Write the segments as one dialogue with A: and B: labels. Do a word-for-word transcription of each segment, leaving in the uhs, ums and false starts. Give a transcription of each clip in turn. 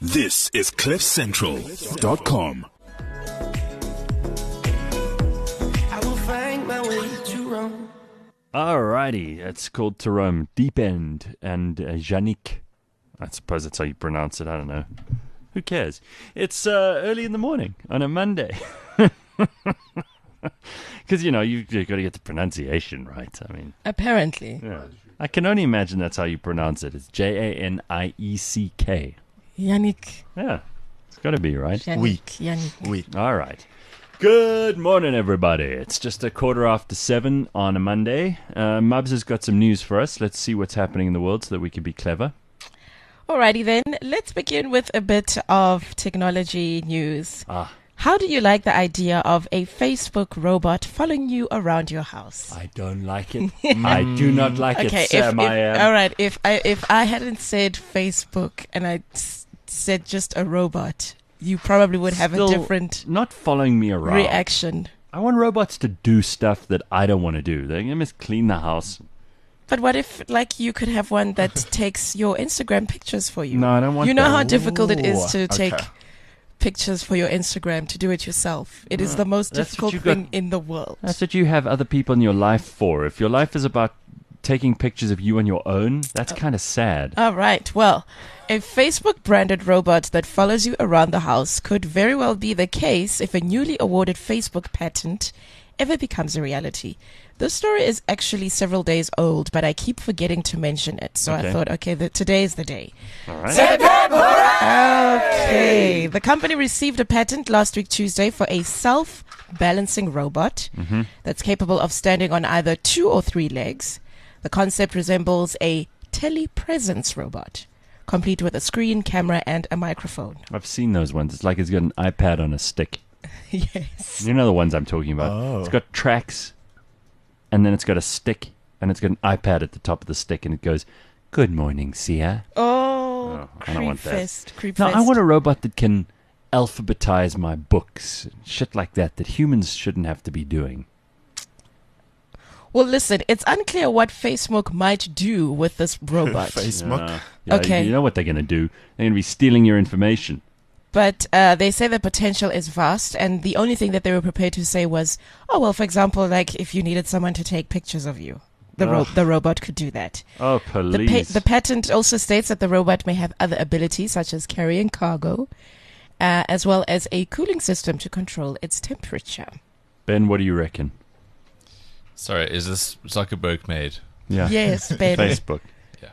A: This is cliff central dot com.
B: I will find my way to Rome.
C: Alrighty, it's called To Rome, Deep End, and uh, Yannick. I suppose that's how you pronounce it, I don't know. Who cares? It's uh, early in the morning on a Monday. Because, you know, you, you've got to get the pronunciation right. I mean,
D: Apparently.
C: yeah. I can only imagine that's how you pronounce it. It's J A N I E C K.
D: Yannick.
C: Yeah, it's got to be, right?
D: Yannick.
E: Oui.
D: Yannick.
E: Oui.
C: All right. Good morning, everybody. It's just a quarter after seven on a Monday. Uh, Mubs has got some news for us. Let's see what's happening in the world so that we can be clever.
D: Alrighty then, let's begin with a bit of technology news.
C: Ah.
D: How do you like the idea of a Facebook robot following you around your house?
C: I don't like it. I do not like
D: Okay,
C: it, Sam.
D: if, if,
C: I am.
D: all right. If I if I hadn't said Facebook and I s- said just a robot, you probably would have
C: Still
D: a different
C: not following me around.
D: reaction.
C: I want robots to do stuff that I don't want to do. They can just clean the house.
D: But what if, like, you could have one that takes your Instagram pictures for you?
C: No, I don't want
D: You know
C: that.
D: how difficult it is to
E: Ooh,
D: take
E: okay.
D: pictures for your Instagram, to do it yourself. It is the most
C: That's what
D: difficult
C: you got-
D: thing in the world.
C: That's what you have other people in your life for. If your life is about taking pictures of you on your own, that's kind of sad.
D: All right. Well, a Facebook branded robot that follows you around the house could very well be the case if a newly awarded Facebook patent ever becomes a reality. The story is actually several days old, but I keep forgetting to mention it. So
C: Okay.
D: I thought, okay, the, today is the day.
C: All right.
D: Okay. The company received a patent last week, Tuesday, for a self-balancing robot that's capable of standing on either two or three legs. The concept resembles a telepresence robot, complete with a screen, camera, and a microphone.
C: I've seen those ones. It's like it's got an iPad on a stick.
D: Yes.
C: You know the ones I'm talking about.
E: Oh.
C: It's got tracks, and then it's got a stick, and it's got an iPad at the top of the stick, and it goes, "Good morning, Sia."
D: Oh,
C: I don't want that.
D: Creepfest. Creepfest.
C: No, I want a robot that can alphabetize my books, shit like that, that humans shouldn't have to be doing.
D: Well, listen, it's unclear what Facebook might do with this robot.
E: Facebook.
C: Uh, yeah,
D: Okay.
C: You know what they're going to do? They're going to be stealing your information.
D: But uh, they say the potential is vast, and the only thing that they were prepared to say was, oh, well, for example, like if you needed someone to take pictures of you, the, ro-
C: Ugh.
D: the robot could do that.
C: Oh,
D: The,
C: police.
D: pa- the patent also states that the robot may have other abilities, such as carrying cargo, uh, as well as a cooling system to control its temperature.
C: Ben, what do you reckon?
F: Sorry, is this Zuckerberg made?
C: Yeah.
D: Yes, Ben.
C: Facebook.
F: Yeah.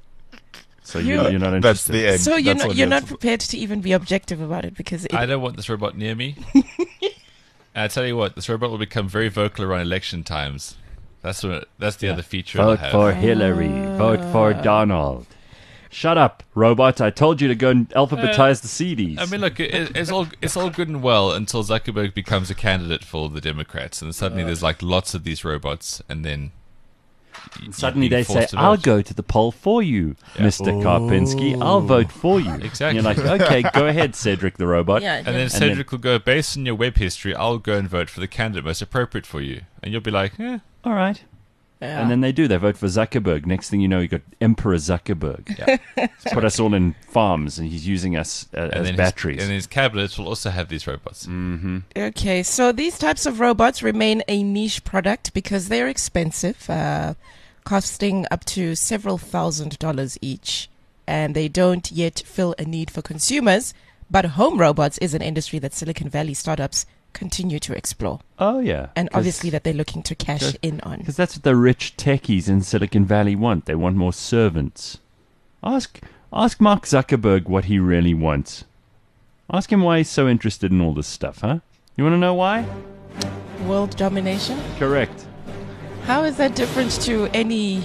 C: So
D: You-
C: you, you're not
E: That's
C: interested.
E: the end.
D: So you're
E: That's
D: not
E: all
D: you're
E: you
D: not
E: have to-
D: prepared to even be objective about it because it,
F: I don't want this robot near me. And I tell you what, this robot will become very vocal around election times. That's what. That's the other feature it'll
C: Vote
F: have.
C: for Hillary. Vote for Donald. Shut up, robot. I told you to go and alphabetize the C Ds.
F: I mean, look, it, it's all it's all good and well until Zuckerberg becomes a candidate for the Democrats, and suddenly there's like lots of these robots, and then y- you're
C: Suddenly
F: being
C: they say,
F: forced to
C: I'll
F: vote.
C: go to the poll for you,
F: Yeah.
C: Mister Karpinski. I'll vote for you.
F: Exactly.
C: And you're like, okay, go ahead, Cedric the robot.
D: yeah,
F: And
D: yeah.
F: then Cedric will go, based on your web history, I'll go and vote for the candidate most appropriate for you, and you'll be like, eh.
C: All right.
D: Yeah.
C: And then they do. They vote for Zuckerberg. Next thing you know, you got Emperor Zuckerberg.
F: Yeah.
C: He's put us all in farms, and he's using us uh,
F: And
C: as
F: then
C: batteries.
F: His, and his cabinets will also have these robots.
C: Mm.
D: Okay, so these types of robots remain a niche product because they're expensive, uh, costing up to several thousand dollars each, and they don't yet fill a need for consumers. But home robots is an industry that Silicon Valley startups continue to explore,
C: Oh, yeah.
D: and obviously that they're looking to cash
C: Cause-
D: in on.
C: Because that's what the rich techies in Silicon Valley want. They want more servants. Ask ask Mark Zuckerberg what he really wants. Ask him why he's so interested in all this stuff, huh? You want to know why?
D: World domination?
C: Correct.
D: How is that different to any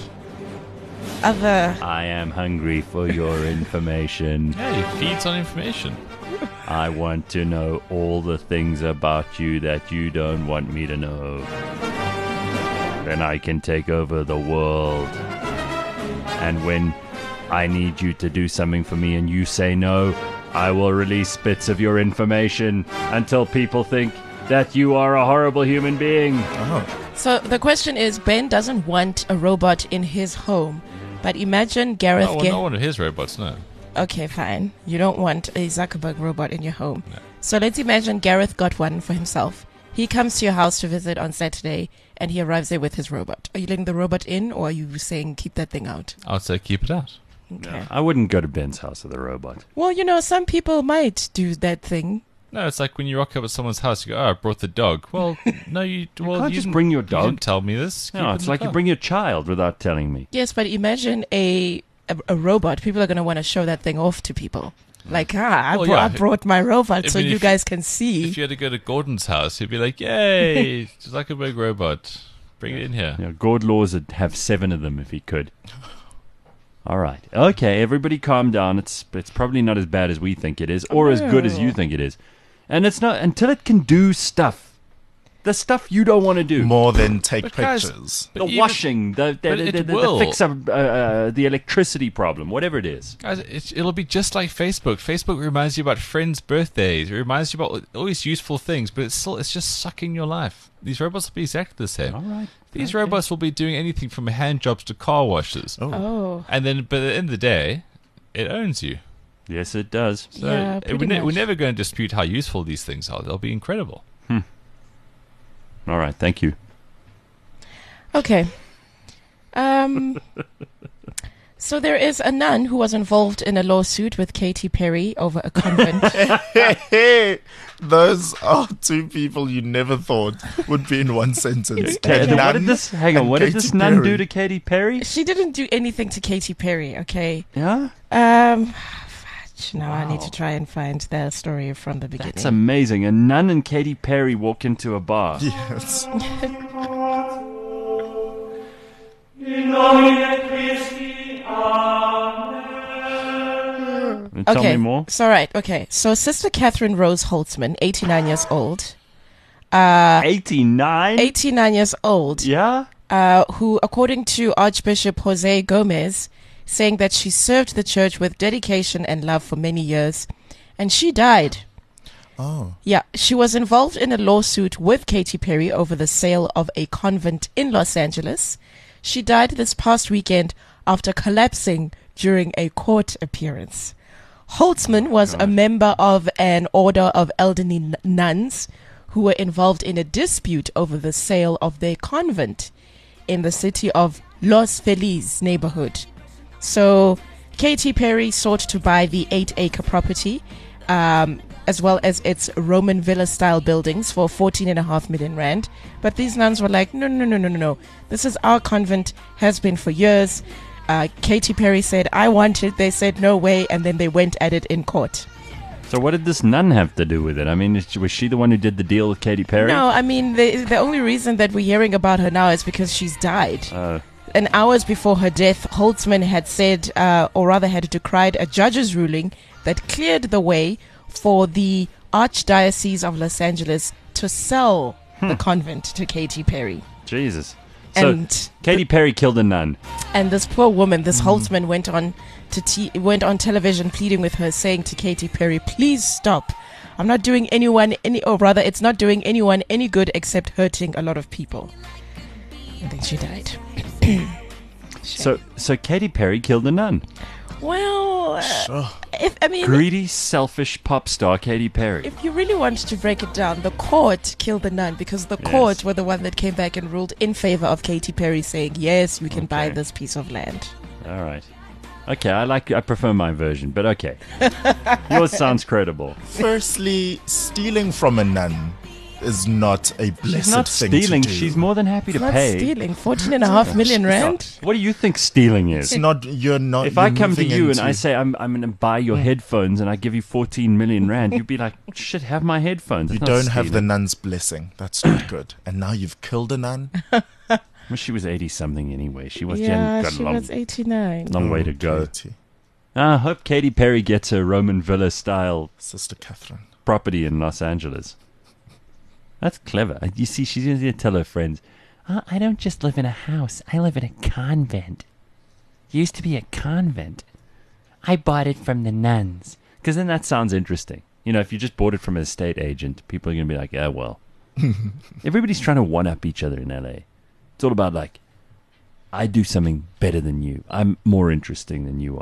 D: other?
C: I am hungry for your information.
F: Yeah, he feeds on information.
C: I want to know all the things about you that you don't want me to know. Then I can take over the world. And when I need you to do something for me and you say no, I will release bits of your information until people think that you are a horrible human being.
E: Oh.
D: So the question is, Ben doesn't want a robot in his home, but imagine Gareth.
F: Oh, well,
D: Ga-
F: not one of his robots, no.
D: Okay, fine. You don't want a Zuckerberg robot in your home. No. So let's imagine Gareth got one for himself. He comes to your house to visit on Saturday, and he arrives there with his robot. Are you letting the robot in, or are you saying keep that thing out?
F: I would say keep it out.
D: Okay.
C: No, I wouldn't go to Ben's house with a robot.
D: Well, you know, some people might do that thing.
F: No, it's like when you rock up at someone's house, you go, oh, I brought the dog. Well, no, you,
C: you
F: well,
C: can't
F: you
C: just
F: didn't-
C: bring your
F: You
C: dog.
F: didn't tell me this. Keep
C: No,
F: it
C: it's
F: in the
C: like you
F: car.
C: bring your child without telling me.
D: Yes, but imagine a a, a robot. People are going to want to show that thing off to people. Like, ah, I,
F: Well,
D: brought,
F: yeah.
D: I brought my robot
F: I
D: so
F: mean,
D: you
F: if-
D: guys can see.
F: If you had to go to Gordon's house, he'd be like, yay, it's like a big robot. Bring it in here.
C: You know, Gord Laws would have seven of them if he could. All right. Okay, everybody calm down. It's it's probably not as bad as we think it is, or as good as you think it is. And it's not until it can do stuff. The stuff you don't want to do.
E: More than take
F: But guys-
E: pictures.
C: the
F: But even-
C: washing, the the,
F: but
C: the,
F: it
C: the, the,
F: will.
C: fix of uh, uh, the electricity problem, whatever it is.
F: Guys, it's, it'll be just like Facebook. Facebook reminds you about friends' birthdays. It reminds you about all these useful things, but it's still it's just sucking your life. These robots will be exactly the same.
C: All right.
F: These
C: Okay.
F: robots will be doing anything from hand jobs to car washes.
E: Oh.
D: Oh,
F: And then, but at the end of the day, it owns you.
C: Yes, it does.
F: So
D: Yeah,
F: uh,
D: pretty
F: we're, ne- we're
D: much.
F: never going to dispute how useful these things are. They'll be incredible.
C: All right. Thank you.
D: okay. Um. So there is a nun who was involved in a lawsuit with Katy Perry over a convent.
E: Hey, those are two people you never thought would be in one sentence.
C: Okay,
E: A
C: so what
E: nun
C: did this? Hang on.
E: and
C: What did
E: Katy
C: this nun
E: Perry.
C: do to Katy Perry?
D: She didn't do anything to Katy Perry. Okay.
C: Yeah.
D: Um. fudge. Now I need
C: Wow.
D: to try and find the story from the beginning.
C: That's amazing. A nun and Katy Perry walk into a bar.
E: Yes.
C: Tell
D: okay.
C: me more.
D: So right. Okay. So Sister Catherine Rose Holtzman, eighty-nine years old. Uh,
C: eighty-nine?
D: eighty-nine years old.
C: Yeah?
D: Uh, who, according to Archbishop Jose Gomez, saying that she served the church with dedication and love for many years, and she died.
E: Oh.
D: Yeah, she was involved in a lawsuit with Katy Perry over the sale of a convent in Los Angeles. She died this past weekend after collapsing during a court appearance. Holtzman was a member of an order of elderly n- nuns who were involved in a dispute over the sale of their convent in the city of Los Feliz neighborhood. So Katy Perry sought to buy the eight-acre property, um, as well as its Roman villa-style buildings for fourteen and a half million rand. But these nuns were like, no, no, no, no, no, no. This is our convent, has been for years. Uh, Katy Perry said, I want it. They said, no way. And then they went at it in court.
C: So what did this nun have to do with it? I mean, is she- was she the one who did the deal with Katy Perry?
D: No, I mean, the, the only reason that we're hearing about her now is because she's died.
C: Uh,
D: And hours before her death, Holtzman had said, uh, or rather had decried, a judge's ruling that cleared the way for the Archdiocese of Los Angeles to sell the convent to Katy Perry.
C: Jesus. So
D: And
C: Katy Perry killed a nun.
D: and this poor woman, this Holtzman, went on to te- went on television pleading with her, saying to Katy Perry, "Please stop. I'm not doing anyone any, or rather, it's not doing anyone any good except hurting a lot of people." And then she died.
C: So so Katy Perry killed a nun.
D: Well, uh,
E: Sure.
D: if I mean,
C: Greedy, selfish pop star Katy Perry.
D: if you really want to break it down, the court killed the nun because the
C: Yes.
D: court were the one that came back and ruled in favor of Katy Perry, saying, "Yes, you can buy
C: Okay.
D: this piece of land."
C: All right. Okay, I like I prefer my version, but okay. Yours sounds credible.
E: Firstly, stealing from a nun is not a blessed
C: She's not
E: thing
C: stealing.
E: to do.
C: She's more than happy to
D: It's not
C: pay.
D: stealing. Fourteen and a half million rand.
C: What do you think stealing is?
E: It's not. You're not.
C: If I
E: you're
C: come to
E: moving
C: you and
E: into-
C: I say I'm I'm going to buy your headphones and I give you fourteen million rand, you'd be like, "Shit, have my headphones."
E: you
C: It's not
E: don't have the
C: stealing.
E: nun's blessing, that's not good. And now you've killed a nun.
C: Well, she was eighty something anyway. She was. she
D: Yeah,
C: hadn't got
D: she
C: a long,
D: was eighty-nine.
C: long way
E: Oh,
C: to go.
E: Katie.
C: I hope Katy Perry gets a Roman villa style
E: Sister Catherine.
C: property in Los Angeles. That's clever. You see, she's going to tell her friends, oh, I don't just live in a house. I live in a convent. It used to be a convent. I bought it from the nuns. Because then that sounds interesting. You know, if you just bought it from an estate agent, people are going to be like, yeah, well. Everybody's trying to one-up each other in L A. It's all about, like, I do something better than you. I'm more interesting than you are.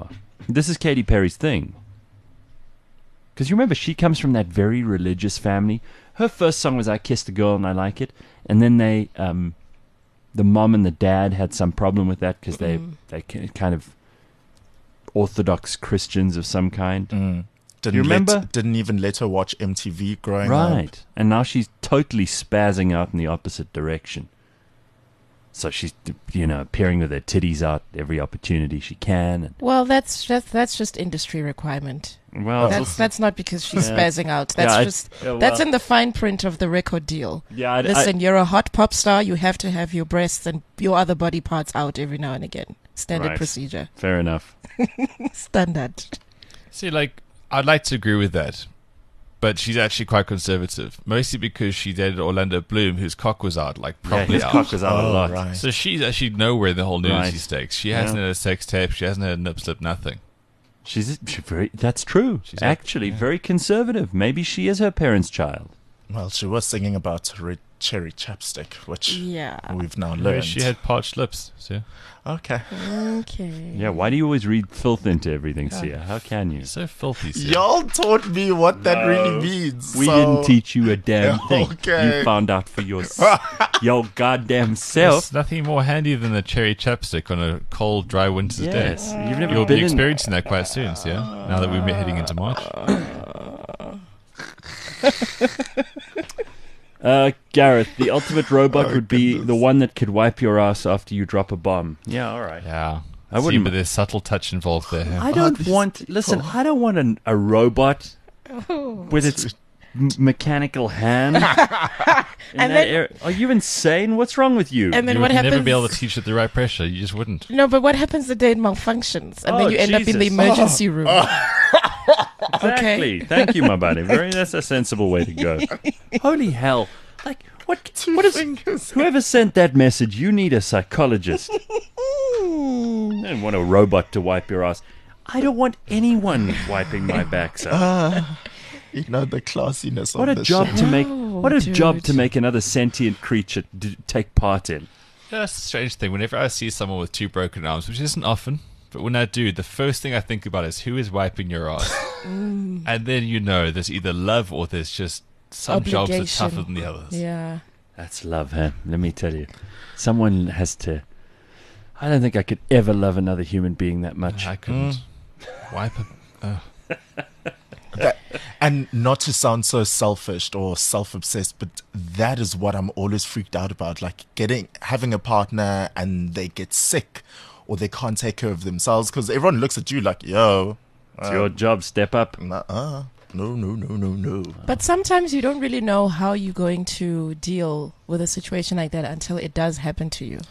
C: This is Katy Perry's thing. Because you remember, she comes from that very religious family. Her first song was I Kissed a Girl and I Like It. And then they, um, the mom and the dad had some problem with that because they,
D: Mm.
C: they kind of Orthodox Christians of some kind.
E: Mm. Didn't
C: you remember?
E: Let, didn't even let her watch M T V growing up.
C: Right. And now she's totally spazzing out in the opposite direction. So she's, you know, appearing with her titties out every opportunity she can. And,
D: Well, that's that's that's just industry requirement.
C: well,
D: That's that's not because she's
C: Yeah.
D: spazzing out. That's
C: Yeah, I-
D: just
C: yeah, well-
D: that's in the fine print of the record deal.
C: yeah, I,
D: Listen, you're a hot pop star. You have to have your breasts and your other body parts out every now and again. Standard
C: Right.
D: procedure.
C: I, fair enough.
D: Standard.
F: See, like, I'd like to agree with that, but she's actually quite conservative, mostly because she dated Orlando Bloom, whose cock was out, like,
C: Yeah,
F: properly
C: his
F: out.
C: cock was out a
E: Oh,
C: lot.
E: right.
F: So she's actually nowhere in the whole nudity
C: Right.
F: stakes. She hasn't
C: Yeah.
F: had a sex tape. She hasn't had a nip slip, nothing.
C: She's, she's very. That's true.
F: She's
C: actually
F: yeah.
C: very conservative. Maybe she is her parents' child.
E: Well, she was singing about red cherry chapstick, which
D: Yeah.
E: we've now
F: Maybe
E: learned.
F: she had parched lips. So
E: Okay.
D: Okay.
C: Yeah. Why do you always read filth into everything, Sia? How can you?
F: you're so filthy. Sia.
E: Y'all taught me what that
C: No.
E: really means.
C: We
E: so-
C: didn't teach you a damn thing.
E: Okay.
C: You found out for your your goddamn self.
F: There's nothing more handy than a cherry chapstick on a cold, dry winter's
C: Yes,
F: day.
C: you've never
F: You'll
C: been
F: be
C: in-
F: experiencing that quite soon, so yeah. Now that we're heading into March.
C: Uh, Gareth, the ultimate robot
E: Oh,
C: would be
E: goodness.
C: the one that could wipe your ass after you drop a bomb. Yeah, all right.
F: Yeah.
C: I
F: See,
C: wouldn't-
F: but there's subtle touch involved there. yeah.
C: I don't want. Listen, I don't want an, a robot with its m- mechanical hand. in
D: And
C: that
D: then-
C: area. Are you insane? What's wrong with you?
D: And then
F: you
D: what
F: would
D: happens?
F: never be able to teach it the right pressure. You just wouldn't.
D: No, but what happens the day it malfunctions, and
C: Oh,
D: then you end up in the
C: Jesus.
D: emergency room?
C: Exactly. Thank you, my buddy. Very. That's a sensible way to go. Holy hell! Like what?
E: Two
C: What is?
E: fingers.
C: Whoever sent that message, you need a psychologist. I don't want a robot to wipe your ass. I don't want anyone wiping my backside.
E: You know the classiness
C: What
E: of
C: a
E: this
C: job
E: shit.
C: to make!
D: No,
C: What a job
D: dude.
C: to make another sentient creature d- take part in.
F: Yeah, that's a strange thing. Whenever I see someone with two broken arms, which isn't often, but when I do, the first thing I think about is who is wiping your ass.
D: Mm.
F: And then you know there's either love or there's just some jobs are
D: Obligation.
F: tougher than the others.
D: Yeah.
C: That's love, huh? Let me tell you, someone has to. I don't think I could ever love another human being that much.
F: I couldn't wipe a... Uh,
E: That- and not to sound so selfish or self-obsessed, but that is what I'm always freaked out about. Like getting having a partner and they get sick or they can't take care of themselves because everyone looks at you like, yo,
C: It's your job. Step up.
E: uh, no, no, no, no, no.
D: But sometimes you don't really know how you're going to deal with a situation like that until it does happen to you.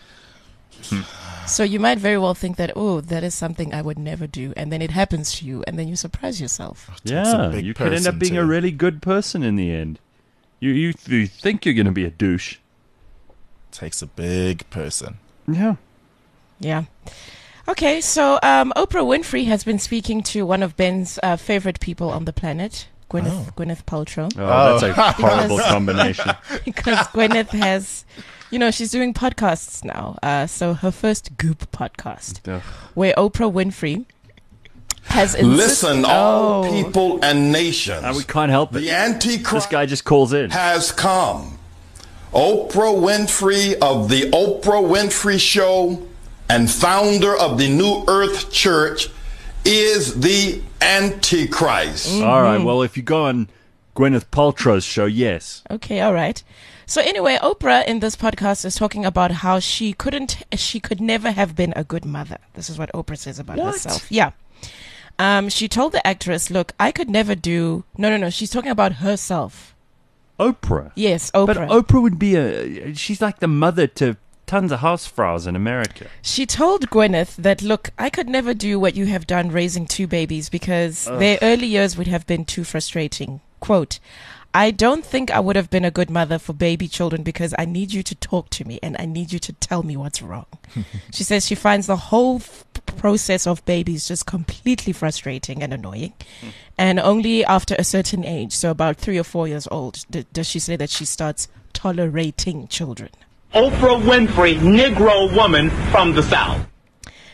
D: So you might very well think that, oh, that is something I would never do. And then it happens to you and then you surprise yourself.
E: Takes a
C: Yeah,
E: big
C: you could end up
E: person
C: being a
E: to-
C: really good person in the end. You you, you think you're going to be a douche.
E: Takes a big person.
C: Yeah.
D: Yeah. Okay, so um, Oprah Winfrey has been speaking to one of Ben's uh, favorite people on the planet, Gwyneth,
E: Oh.
D: Gwyneth Paltrow.
C: Oh, that's a horrible
D: Because-
C: combination.
D: Because Gwyneth has, you know, she's doing podcasts now. Uh, so her first Goop podcast,
C: Ugh.
D: where Oprah Winfrey has insist-
G: Listen, all
D: Oh.
G: people and nations.
C: Uh, we can't help it.
G: The
C: This
G: Antichrist
C: guy just calls in.
G: has come. Oprah Winfrey of the Oprah Winfrey Show and founder of the New Earth Church is the Antichrist.
C: All right. Well, if you go on Gwyneth Paltrow's show, yes.
D: Okay, all right. So anyway, Oprah in this podcast is talking about how she couldn't, she could never have been a good mother. This is what Oprah says about
C: What?
D: herself. Yeah. Um, she told the actress, look, I could never do, no, no, no. She's talking about herself.
C: Oprah.
D: Yes, Oprah.
C: But Oprah would be a. She's like the mother to tons of housefrows in America.
D: She told Gwyneth that, look, I could never do what you have done raising two babies because their early years would have been too frustrating. Quote, I don't think I would have been a good mother for baby children because I need you to talk to me and I need you to tell me what's wrong. She says she finds the whole f- process of babies just completely frustrating and annoying. And only after a certain age, so about three or four years old, d- does she say that she starts tolerating children.
H: Oprah Winfrey, Negro woman from the South.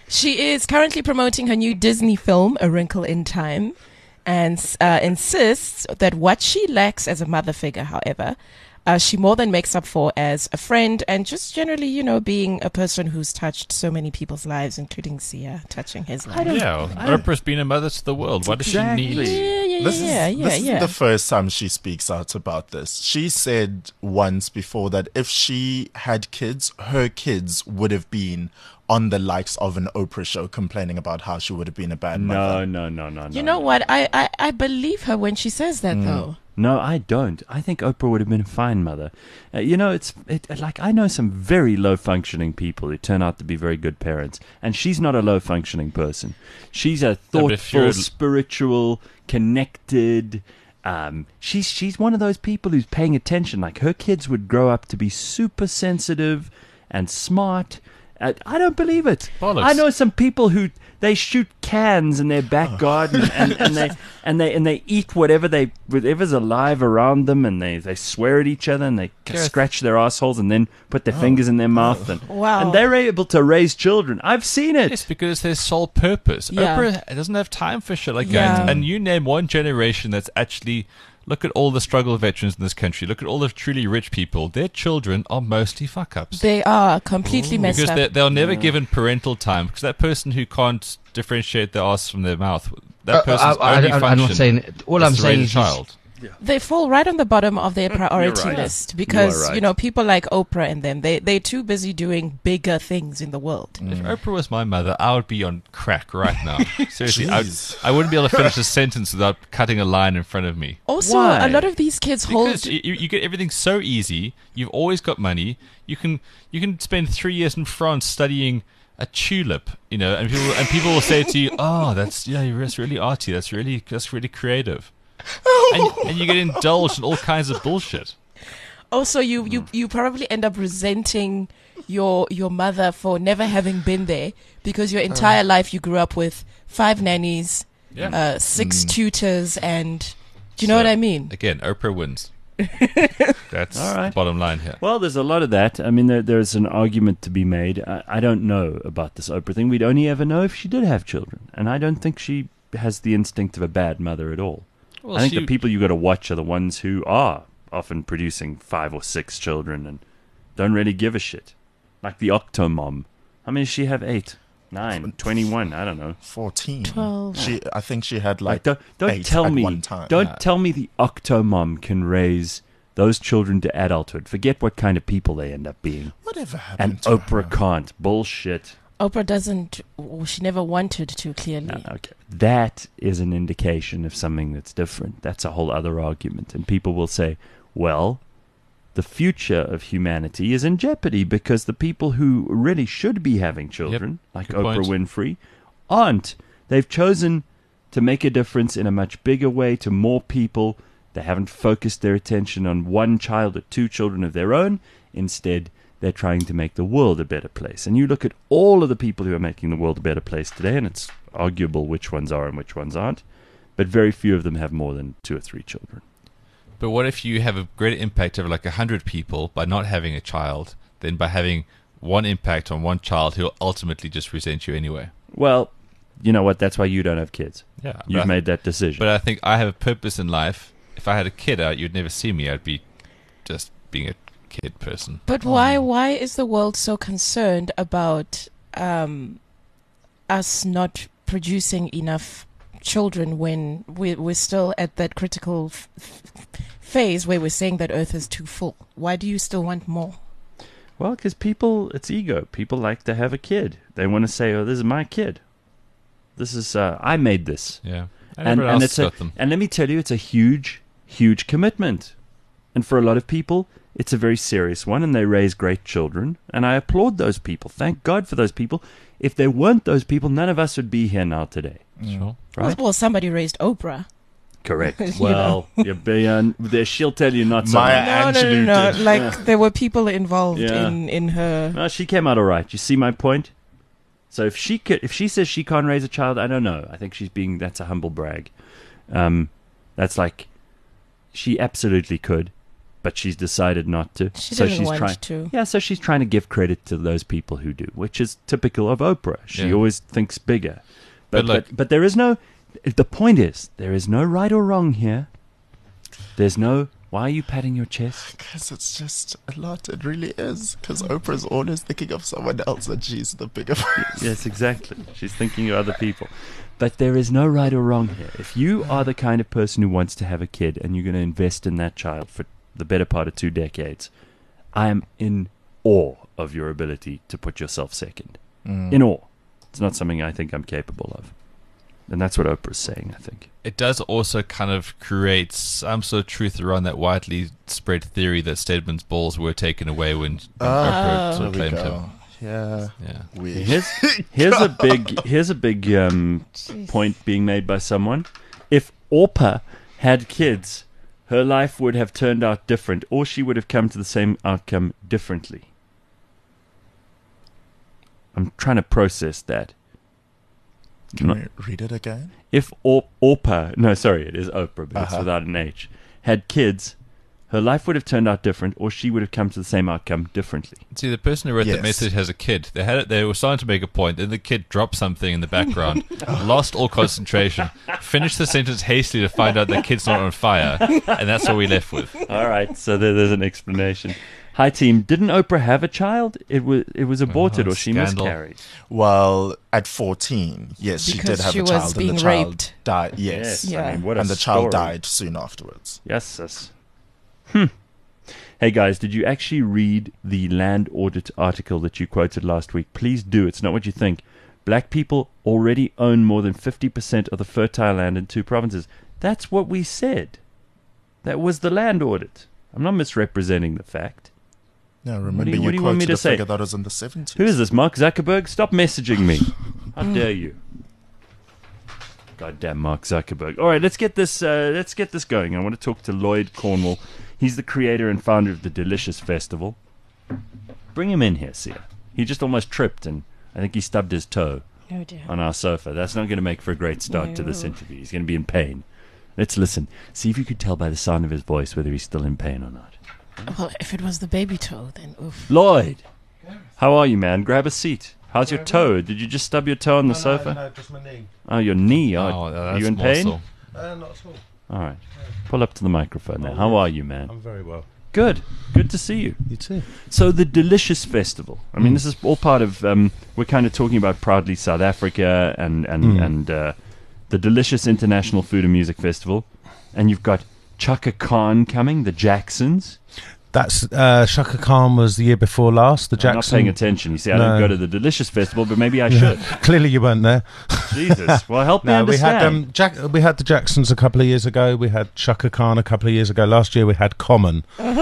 D: She is currently promoting her new Disney film, A Wrinkle in Time, and uh, insists that what she lacks as a mother figure, however, uh, she more than makes up for as a friend and just generally, you know, being a person who's touched so many people's lives, including Sia touching his life.
F: Yeah, Oprah's been a mother to the world. What does she
C: Exactly.
F: need?
D: Yeah, yeah,
E: This
D: yeah,
E: is,
D: yeah,
E: this
D: yeah.
E: is the first time she speaks out about this. She said once before that if she had kids, her kids would have been on the likes of an Oprah show complaining about how she would have been a bad
C: No,
E: mother.
C: no, no, no, no.
D: You know
C: no.
D: what? I, I, I believe her when she says that, though.
C: No, I don't. I think Oprah would have been a fine mother. Uh, you know, it's it, like I know some very low functioning people who turn out to be very good parents, and she's not a low functioning person. She's a
F: No, but if you're
C: thoughtful,
F: a-
C: spiritual, connected. Um, she's she's one of those people who's paying attention. Like her kids would grow up to be super sensitive and smart. Uh, I don't believe it.
F: Bollocks.
C: I know some people who they shoot cans in their back garden and, and they and they and they eat whatever they whatever's alive around them, and they, they swear at each other and they
F: Gareth.
C: scratch their assholes and then put their fingers in their mouth and
D: Wow.
C: and they're able to raise children. I've seen it.
F: Yes, because it's their sole purpose.
D: Yeah.
F: Oprah doesn't have time for shit like
D: Yeah.
F: that. And you name one generation that's actually... Look at all the struggle veterans in this country. Look at all the truly rich people. Their children are mostly fuck-ups.
D: They are completely messed
F: Because
D: up.
F: they're, they're never given parental time. Because that person who can't differentiate their ass from their mouth, that
H: Uh,
F: person's
H: I, I,
F: only
H: I, I'm
F: function
H: not saying. All
F: is
H: I'm
F: to
H: saying
F: raise
H: is
F: a child.
D: They fall right on the bottom of their priority
C: right.
D: list
C: You
D: because,
C: are right.
D: you know, people like Oprah and them, they, they're too busy doing bigger things in the world.
F: If Oprah was my mother, I would be on crack right now. Seriously, I,
E: Jeez.
F: I wouldn't be able to finish a sentence without cutting a line in front of me.
D: Also,
C: Why?
D: a lot of these kids hold...
F: Because you, you get everything so easy. You've always got money. You can you can spend three years in France studying a tulip, you know, and people and people will say to you, "Oh, that's yeah, that's really arty. That's really that's really creative," and, and you get indulged in all kinds of bullshit.
D: Also, you, you, you probably end up resenting your your mother for never having been there because your entire life you grew up with five nannies,
F: Yeah.
D: uh, six tutors, and do you know
F: So,
D: what I mean?
F: Again, Oprah wins. That's
C: All right.
F: the bottom line here.
C: Well, there's a lot of that. I mean, there, there's an argument to be made. I, I don't know about this Oprah thing. We'd only ever know if she did have children. And I don't think she has the instinct of a bad mother at all.
F: Well,
C: I think
F: she-
C: the people you got to watch are the ones who are often producing five or six children and don't really give a shit. Like the Octomom. How many does she have? Eight? Nine? Twenty-one? I don't know.
E: fourteen.
D: Twelve.
E: She, I think she had
C: Like,
E: like
C: don't don't
E: eight
C: tell
E: at
C: me.
E: one time.
C: Don't tell me the Octomom can raise those children to adulthood. Forget what kind of people they end up being.
E: Whatever happened
C: And
E: to
C: Oprah
E: her?
C: can't. Bullshit.
D: Oprah doesn't, or she never wanted to, clearly.
C: No, okay. That is an indication of something that's different. That's a whole other argument. And people will say, well, the future of humanity is in jeopardy because the people who really should be having children, like
F: good
C: Oprah
F: point.
C: Winfrey, aren't. They've chosen to make a difference in a much bigger way to more people. They haven't focused their attention on one child or two children of their own. Instead, they're trying to make the world a better place. And you look at all of the people who are making the world a better place today, and it's arguable which ones are and which ones aren't, but very few of them have more than two or three children.
F: But what if you have a greater impact over like a hundred people by not having a child than by having one impact on one child who will ultimately just resent you anyway?
C: Well, you know what? That's why you don't have kids.
F: Yeah, but
C: You've
F: I-
C: made that decision.
F: But I think I have a purpose in life. If I had a kid out, you'd never see me. I'd be just being a kid person.
D: But why why is the world so concerned about um, us not producing enough children when we're, we're still at that critical f- f- phase where we're saying that Earth is too full? Why do you still want more?
C: Well, because people, it's ego. People like to have a kid. They want to say, oh, this is my kid. This is, uh, I made this.
F: Yeah, and,
C: And,
F: everyone
C: and,
F: else
C: it's a,
F: got them.
C: and let me tell you, it's a huge, huge commitment. And for a lot of people, it's a very serious one, and they raise great children. And I applaud those people. Thank God for those people. If there weren't those people, none of us would be here now today.
F: Sure.
D: Well,
C: Right?
D: well, somebody raised Oprah.
C: Correct.
D: You
C: Well, you be, uh, there, she'll tell you not so.
E: Maya
D: No, no, no,
E: Angelou
D: no.
E: did.
D: Like there were people involved
C: Yeah.
D: in in her.
C: No, she came out all right. You see my point? So if she could, if she says she can't raise a child, I don't know. I think she's being, that's a humble brag. Um, that's like, she absolutely could, but she's decided not to.
D: She
C: so
D: didn't
C: she's
D: want
C: trying
D: to.
C: Yeah, so she's trying to give credit to those people who do, which is typical of Oprah. She
F: Yeah.
C: always thinks bigger. But
F: But look-
C: but, but there is no. The point is, there is no right or wrong here. There's no. Why are you patting your chest?
E: Because it's just a lot. It really is. Because Oprah's always thinking of someone else and she's the bigger person.
C: Yes, exactly. She's thinking of other people. But there is no right or wrong here. If you are the kind of person who wants to have a kid and you're going to invest in that child for the better part of two decades, I am in awe of your ability to put yourself second.
E: Mm.
C: In awe. It's not something I think I'm capable of. And that's what Oprah's saying, I think.
F: It does also kind of create some sort of truth around that widely spread theory that Stedman's balls were taken away when Oprah sort of
E: There we
F: claimed him.
E: go. Yeah.
F: Yeah.
E: We.
C: Here's here's a big here's a big um, point being made by someone. If Orpah had kids, her life would have turned out different, or she would have come to the same outcome differently. I'm trying to process that.
E: Can we read it again?
C: If or- Orpah, no, sorry, it is Oprah, but it's
E: Uh-huh.
C: without an H, had kids, her life would have turned out different, or she would have come to the same outcome differently.
F: See, the person who wrote
E: Yes.
F: that message has a kid. They had it. They were starting to make a point, then the kid dropped something in the background, lost all concentration, finished the sentence hastily to find out the kid's not on fire, and that's what we left with.
C: All right, so there, there's an explanation. Hi, team. Didn't Oprah have a child? It was it was aborted,
F: Oh,
C: or she
F: scandal.
C: miscarried.
E: Well, at fourteen, yes, she
D: Because
E: did have
D: she
E: a
D: was
E: child,
D: being
E: and the child
D: raped.
E: died. Yes,
C: I
D: Yeah.
C: mean, what a
E: and the child
C: story.
E: died soon afterwards.
C: Yes, sis. Hmm. Hey guys, did you actually read the land audit article that you quoted last week? Please do. It's not what you think. Black people already own more than fifty percent of the fertile land in two provinces. That's what we said. That was the land audit. I'm not misrepresenting the fact.
E: No, remember
C: do you-
E: you,
C: what do you want me
E: quoted
C: to
E: a
C: say?
E: figure that was in the seventies.
C: Who is this, Mark Zuckerberg? Stop messaging me. How dare you? Goddamn Mark Zuckerberg. All right, let's get this uh, let's get this going. I want to talk to Lloyd Cornwall. He's the creator and founder of the Delicious Festival. Bring him in here, Sia. He just almost tripped and I think he stubbed his toe
D: Oh dear.
C: on our sofa. That's not going to make for a great start to this
D: No.
C: interview. He's going to be in pain. Let's listen. See if you could tell by the sound of his voice whether he's still in pain or not.
D: Well, if it was the baby toe, then oof.
C: Lloyd, how are you, man? Grab a seat. How's your toe? Did you just stub your toe on the sofa?
H: No, just my knee.
C: Oh, your knee. Oh,
F: Oh,
C: are
F: that's
C: you in
F: more
C: pain?
F: so.
H: Uh, not at all.
C: All right. Pull up to the microphone now.
H: Oh,
C: How
H: yes.
C: are you, man?
H: I'm very well.
C: Good. Good to see you.
H: You too.
C: So the Delicious Festival. I mean,
H: Mm.
C: this is all part of. Um, we're kind of talking about Proudly South Africa and and
H: Mm.
C: and uh, the Delicious International Food and Music Festival, and you've got Chaka Khan coming, the Jacksons.
H: That's uh, Shaka Khan was the year before last. The
C: I'm not
H: Jackson.
C: paying attention. You see, I don't
H: No.
C: go to the Delicious Festival, but maybe I should.
H: Clearly, you weren't there.
C: Jesus. Well, help me
H: No, we
C: understand.
H: had um, Jack. We had the Jacksons a couple of years ago. We had Shaka Khan a couple of years ago. Last year we had Common.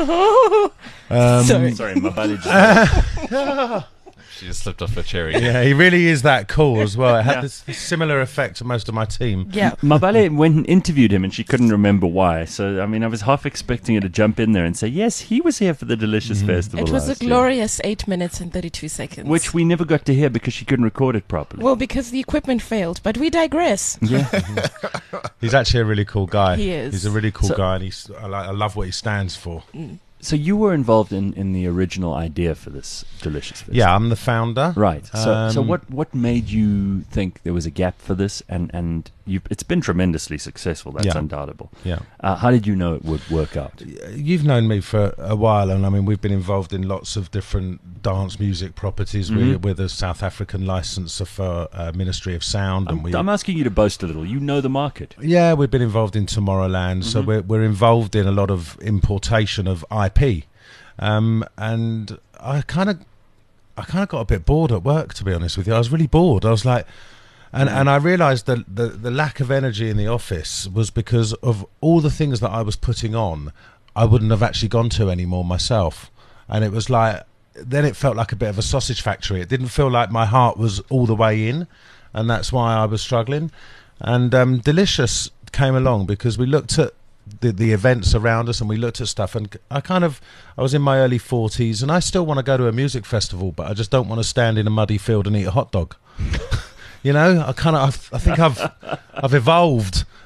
H: Um,
D: Sorry.
C: Sorry, my body just.
F: She just slipped off her cherry.
H: Yeah, he really is that cool as well. It had
C: Yeah.
H: this, this similar effect to most of my team.
D: Yeah.
C: Mabale went and interviewed him and she couldn't remember why. So, I mean, I was half expecting her to jump in there and say, yes, he was here for the Delicious Festival.
D: It was a
C: last year."
D: glorious eight minutes and thirty-two seconds.
C: Which we never got to hear because she couldn't record it properly.
D: Well, because the equipment failed, but we digress.
C: yeah.
H: He's actually a really cool guy.
D: He is.
H: He's a really cool
C: So-
H: guy, and he's. I, like, I love what he stands for.
C: So you were involved in, in the original idea for this Delicious Festival.
H: Yeah, I'm the founder.
C: Right. So, so
H: Um,
C: what, what made you think there was a gap for this? And, and you it's been tremendously successful. That's
H: Yeah.
C: undoubtable.
H: Yeah.
C: Uh, how did you know it would work out?
H: You've known me for a while, and I mean, we've been involved in lots of different dance music properties. We're,
C: Mhm.
H: we're the South African licensor for uh, Ministry of Sound, and
C: I'm,
H: we.
C: I'm asking you to boast a little. You know the market.
H: Yeah, we've been involved in Tomorrowland, so
C: Mhm.
H: we're we're involved in a lot of importation of I P, um, and I kind of, I kind of got a bit bored at work, to be honest with you. I was really bored. I was like, and and I realised that the the lack of energy in the office was because of all the things that I was putting on. I wouldn't have actually gone to anymore myself, and it was like, then it felt like a bit of a sausage factory. It didn't feel like my heart was all the way in, and that's why I was struggling. And um, Delicious came along because we looked at the, the events around us and we looked at stuff, and I kind of, I was in my early forties and I still want to go to a music festival, but I just don't want to stand in a muddy field and eat a hot dog. You know, I kind of, I think I've, I've evolved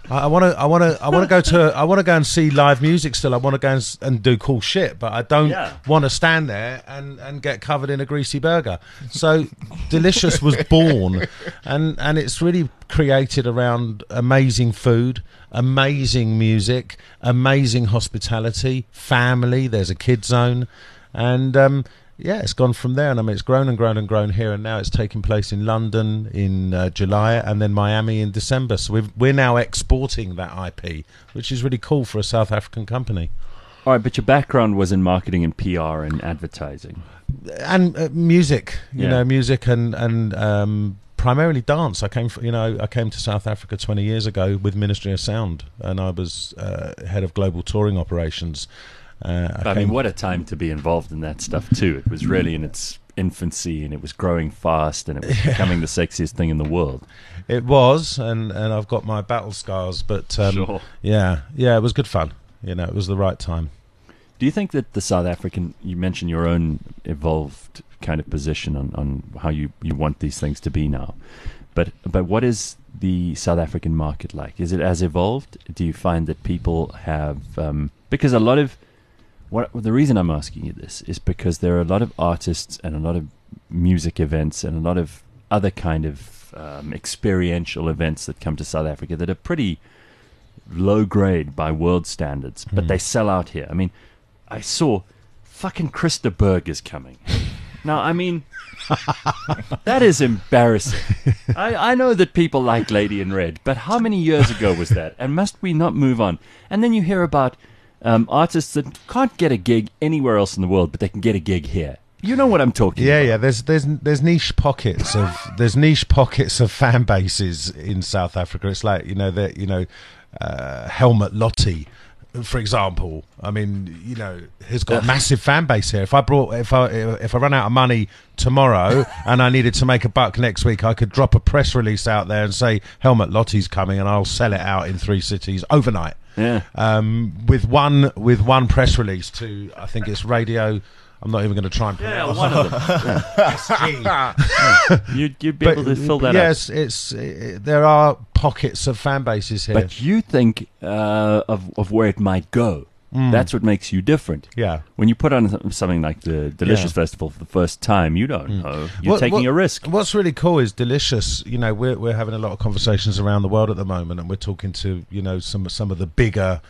H: I want to, I want to, I want to go to, I want to go and see live music still. I want to go and, s- and do cool shit, but I don't
C: Yeah.
H: want to stand there and, and get covered in a greasy burger. So, Delicious was born, and and it's really created around amazing food, amazing music, amazing hospitality, family. There's a kid zone, and um, yeah, it's gone from there. And I mean, it's grown and grown and grown here, and now it's taking place in London in uh, July, and then Miami in December. So we've, we're now exporting that I P, which is really cool for a South African company.
C: All right, but your background was in marketing and P R and advertising.
H: And uh, music, you
C: Yeah.
H: know, music and and um, primarily dance. I came, f you know, I came to South Africa twenty years ago with Ministry of Sound, and I was uh, head of global touring operations. Uh,
C: I, mean, what a time to be involved in that stuff too. It was really in its infancy, and it was growing fast, and it was becoming the sexiest thing in the world.
H: It was, and and I've got my battle scars, but um,
C: Sure.
H: yeah, yeah, it was good fun. You know, it was the right time.
C: Do you think that the South African, you mentioned your own evolved kind of position on, on how you, you want these things to be now, but but what is the South African market like? Is it as evolved? Do you find that people have, um, because a lot of, what the reason I'm asking you this is because there are a lot of artists and a lot of music events and a lot of other kind of um, experiential events that come to South Africa that are pretty low grade by world standards, but they sell out here. I mean, I saw fucking Krista Burgers coming. Now, I mean, that is embarrassing. I, I know that people like Lady in Red, but how many years ago was that? And must we not move on? And then you hear about um, artists that can't get a gig anywhere else in the world, but they can get a gig here. You know what I'm talking
H: Yeah,
C: about.
H: yeah. There's there's there's niche pockets of there's niche pockets of fan bases in South Africa. It's like you know that you know uh, Helmut Lotti, for example. I mean, you know, has got a massive fan base here. If I brought if I if I run out of money tomorrow and I needed to make a buck next week, I could drop a press release out there and say Helmut Lotti's coming, and I'll sell it out in three cities overnight.
C: Yeah.
H: Um, with one with one press release to I think it's radio. I'm not even going to try and
C: Yeah,
H: pronounce
C: one of them. Yeah. You'd, you'd be able to fill that up.
H: yes, it's it, there are pockets of fan bases here.
C: But you think uh, of of where it might go. That's what makes you different.
H: yeah,
C: When you put on th- something like the Delicious
H: Yeah.
C: Festival for the first time, you don't know. You're
H: What-
C: taking
H: what-
C: a risk.
H: What's really cool is Delicious. You know, we're we're having a lot of conversations around the world at the moment, and we're talking to you know some some of the bigger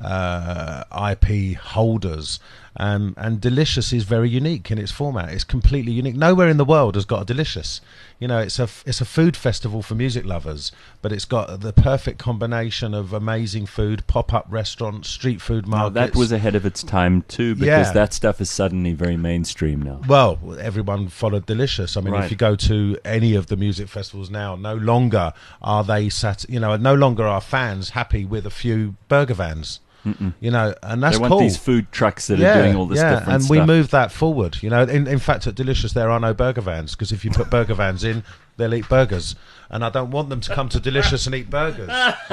H: uh, I P holders. Um, and Delicious is very unique in its format. It's completely unique. Nowhere in the world has got a Delicious. You know, it's a f- it's a food festival for music lovers, but it's got the perfect combination of amazing food, pop up restaurants, street food
C: Now,
H: markets.
C: that was ahead of its time too, because
H: Yeah.
C: that stuff is suddenly very mainstream now.
H: Well, everyone followed Delicious. I mean,
C: Right.
H: if you go to any of the music festivals now, no longer are they sat. You know, no longer are fans happy with a few burger vans.
C: Mm-mm.
H: You know, and that's
C: They want
H: cool.
C: these food trucks that are doing all this
H: yeah,
C: different
H: and
C: stuff.
H: we moved that forward. You know, in, in fact, at Delicious there are no burger vans because if you put burger vans in, they'll eat burgers, and I don't want them to come to Delicious and eat burgers.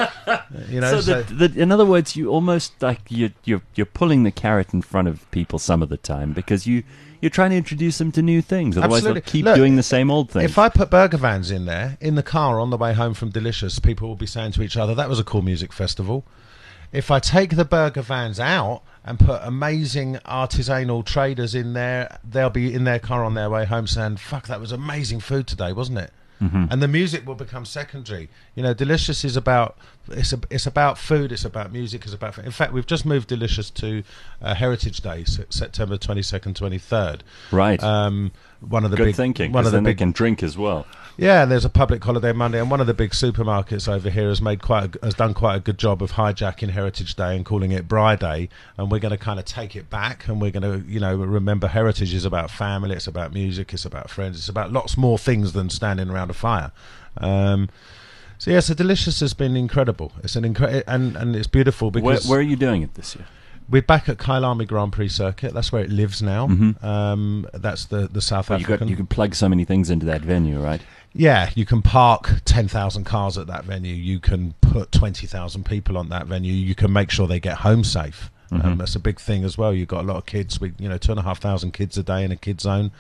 H: You know,
C: so,
H: so,
C: that, that, in other words, you almost like you, you're you're pulling the carrot in front of people some of the time because you you're trying to introduce them to new things. Otherwise,
H: Absolutely.
C: they'll keep
H: Look,
C: doing the same old thing.
H: if I put burger vans in there in the car on the way home from Delicious, people will be saying to each other, "That was a cool music festival." If I take the burger vans out and put amazing artisanal traders in there, they'll be in their car on their way home saying, "Fuck, that was amazing food today, wasn't it?"
C: Mm-hmm.
H: And the music will become secondary. You know, Delicious is about it's a, it's about food. It's about music. It's about. In fact, we've just moved Delicious to uh, Heritage Day, Se- September twenty second, twenty third.
C: right.
H: Um, one of the
C: Good
H: big
C: thinking,
H: one
C: because
H: of the
C: then
H: big
C: they can drink as well.
H: yeah, there's a public holiday Monday, and one of the big supermarkets over here has made quite a, has done quite a good job of hijacking Heritage Day and calling it Braai Day, and we're going to kind of take it back, and we're going to, you know, remember Heritage is about family, it's about music, it's about friends, it's about lots more things than standing around a fire. Um, so yeah, so Delicious has been incredible. It's an incre- and and it's beautiful
C: Where,
H: because
C: where are you doing it this year?
H: we're back at Kyalami Grand Prix Circuit. That's where it lives now.
C: Mhm.
H: Um, that's the the South
C: Well, you,
H: African.
C: got, you can plug so many things into that venue, right?
H: Yeah, you can park ten thousand cars at that venue. You can put twenty thousand people on that venue. You can make sure they get home safe. Um,
C: Mhm.
H: that's a big thing as well. You've got a lot of kids. We, you know, two and a half thousand kids a day in a kid zone.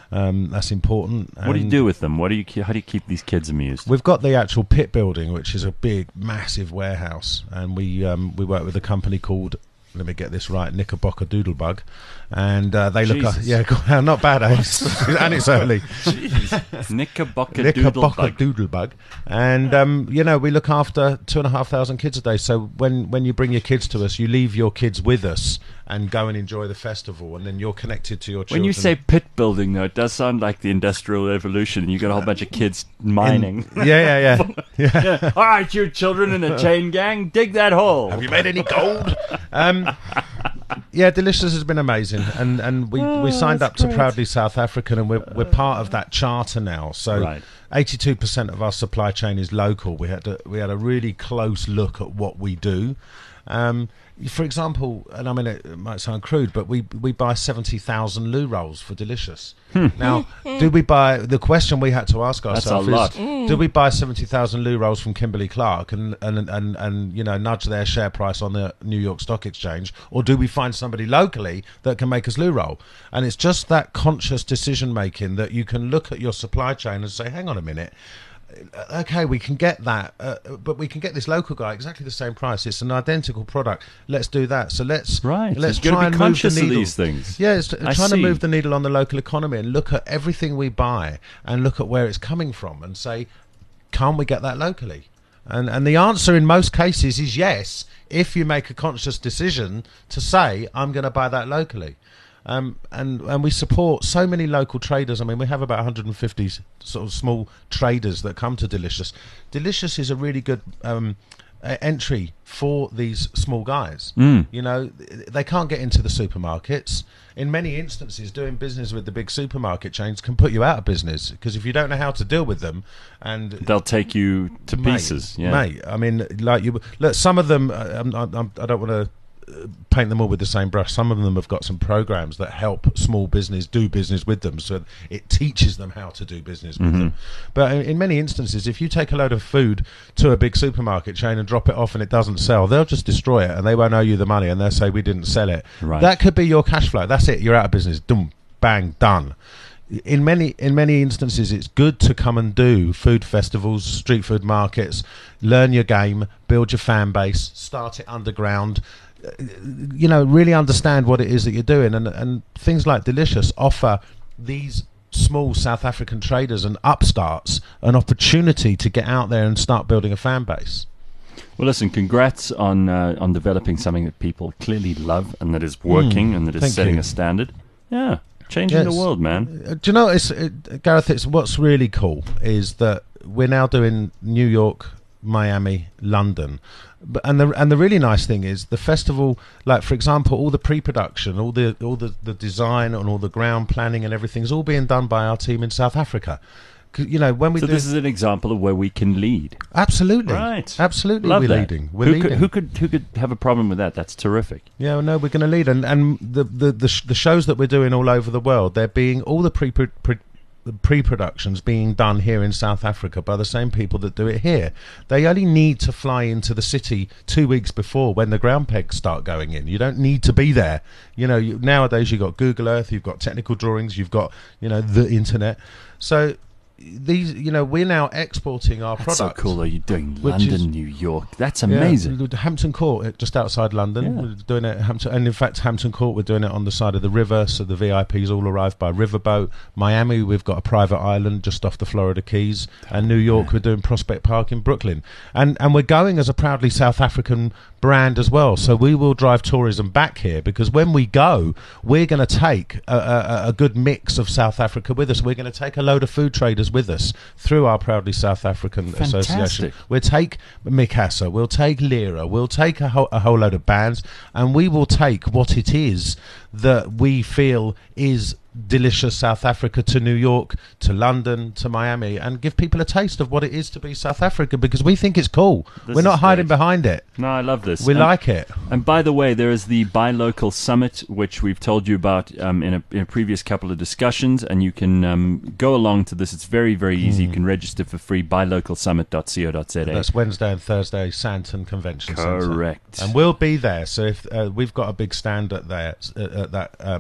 H: Um, that's important.
C: What do you
H: And
C: do with them? What do you? ke- How do you keep these kids amused?
H: We've got the actual pit building, which is a big, massive warehouse, and we um, we work with a company called, let me get this right, Knickerbocker Doodlebug, and uh, they look,
C: Jesus.
H: yeah, go- not bad, eh? And it's early.
C: Knickerbocker
H: Knickerbocker
C: Doodlebug.
H: Doodlebug, and um, you know we look after two and a half thousand kids a day. So when when you bring your kids to us, you leave your kids with us and go and enjoy the festival, and then you're connected to your children.
C: When you say pit building, though, it does sound like the Industrial Revolution. You got a whole bunch of kids mining.
H: yeah, yeah, yeah, yeah.
C: Yeah. All right, you children in the chain gang, dig that hole.
H: Have you made any gold? um, yeah, Delicious has been amazing, and and we, we signed up to Proudly South African, and we're we're part of that charter now. So
C: Right.
H: eighty-two percent of our supply chain is local. We had to, we had a really close look at what we do. Um, for example, and I mean it might sound crude, but we we buy seventy thousand loo rolls for Delicious. Now, do we buy? The question we had to ask
C: That's
H: ourselves
C: a lot.
H: is: do we buy seventy thousand loo rolls from Kimberly Clark and and, and and you know nudge their share price on the New York Stock Exchange, or do we find somebody locally that can make us loo roll? And it's just that conscious decision making that you can look at your supply chain and say, hang on a minute. Okay, we can get that, uh, but we can get this local guy exactly the same price. It's an identical product. Let's do that. So let's
C: Right.
H: Let's
C: You've got to
H: try
C: be
H: and move
C: conscious
H: the
C: of
H: needle.
C: these things.
H: Yeah, it's
C: I
H: trying to
C: see.
H: move the needle on the local economy and look at everything we buy and look at where it's coming from and say, can't we get that locally? And and the answer in most cases is yes, if you make a conscious decision to say, I'm going to buy that locally. Um, and and we support so many local traders. I mean, we have about one hundred fifty s- sort of small traders that come to Delicious. Delicious is a really good um, uh, entry for these small guys.
C: Mm.
H: You know, th- they can't get into the supermarkets. In many instances, doing business with the big supermarket chains can put you out of business, because if you don't know how to deal with them, and
C: They'll take you to
H: Mate,
C: pieces. Yeah.
H: mate. I mean, like you look, some of them. uh, I'm, I'm, I don't want to paint them all with the same brush. Some of them have got some programs that help small business do business with them, so it teaches them how to do business with them. But in, in many instances, if you take a load of food to a big supermarket chain and drop it off and it doesn't sell, they'll just destroy it and they won't owe you the money, and they'll say we didn't sell it.
C: Right.
H: That could be your cash flow. That's it. You're out of business. Dum, bang, done. In many in many instances, it's good to come and do food festivals, street food markets, learn your game, build your fan base, start it underground. uh, You know, really understand what it is that you're doing, and and things like Delicious offer these small South African traders and upstarts an opportunity to get out there and start building a fan base.
C: Well, listen, congrats on uh, on developing something that people clearly love and that is working and that is
H: thank
C: setting
H: you.
C: a standard. Yeah, changing
H: Yes.
C: the world, man.
H: Uh, do you know, it's, it, Gareth, it's what's really cool is that we're now doing New York, Miami, London. But, and the and the really nice thing is the festival, like for example, all the pre-production, all the all the, the design and all the ground planning and everything's all being done by our team in South Africa. 'Cause, you know, when we
C: So
H: do,
C: this is an example of where we can lead.
H: absolutely,
C: Right.
H: absolutely,
C: Love
H: we're
C: that.
H: leading. We're
C: who
H: leading.
C: Could, who could who could have a problem with that? That's terrific.
H: Yeah, well, no, we're going to lead, and and the the the, sh- the shows that we're doing all over the world, they're being all the pre pre pre-productions being done here in South Africa by the same people that do it here. They only need to fly into the city two weeks before when the ground pegs start going in. You don't need to be there. You know, you, nowadays you've got Google Earth, you've got technical drawings, you've got, you know, the internet. So these, you know, we're now exporting our
C: That's
H: product.
C: so cool. Though you're doing
H: Which
C: London,
H: is-
C: New York. That's
H: Yeah,
C: amazing.
H: we do Hampton Court, uh, just outside London.
C: Yeah.
H: We're doing it at Hampton, and in fact, Hampton Court, we're doing it on the side of the river, so the V I Ps all arrive by riverboat. Miami, we've got a private island just off the Florida Keys, and New York, we're doing Prospect Park in Brooklyn, and and we're going as a proudly South African brand as well. So we will drive tourism back here, because when we go, we're going to take a, a, a good mix of South Africa with us. We're going to take a load of food traders with us through our Proudly South African Association.
C: Fantastic.
H: We'll take Mikasa, we'll take Lyra, we'll take a whole, a whole load of bands, and we will take what it is that we feel is delicious South Africa to New York, to London, to Miami, and give people a taste of what it is to be South Africa, because we think it's cool.
C: This
H: We're not
C: is
H: hiding
C: great.
H: behind it.
C: No, I love this.
H: We
C: And-
H: like it.
C: And by the way, there is the Buy Local Summit, which we've told you about um, in, a, in a previous couple of discussions, and you can um, go along to this. It's very, very easy. You can register for free, buy local summit dot co dot za.
H: That's Wednesday and Thursday, Santon Convention Centre.
C: Correct.
H: And we'll be there. So if uh, we've got a big stand at there, uh, at that um,